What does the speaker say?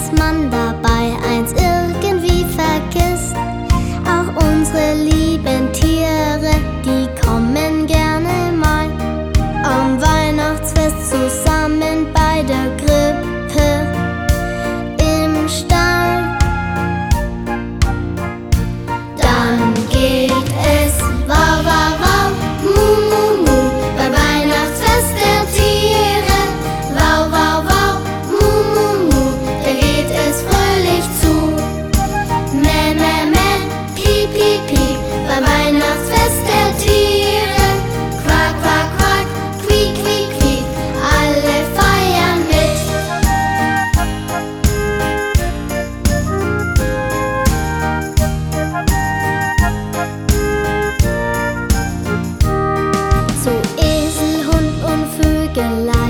dass man dabei eins irgendwie vergisst. Auch unsere lieben Tiere, die kommen gerne mal am Weihnachtsfest zusammen bei der Krippe im Stall. Dann geht es wow, wow, wow, mu, mu, mu, beim Weihnachtsfest der Tiere. Wow, wow, wow, mu, mu, mu, da geht es fröhlich zu. Meh, meh, meh, piep, piep, piep, beim Weihnachtsfest der Tiere. Quack, quack, quack, quiek, quiek, quiek, alle feiern mit. So Esel, Hund und Vögelein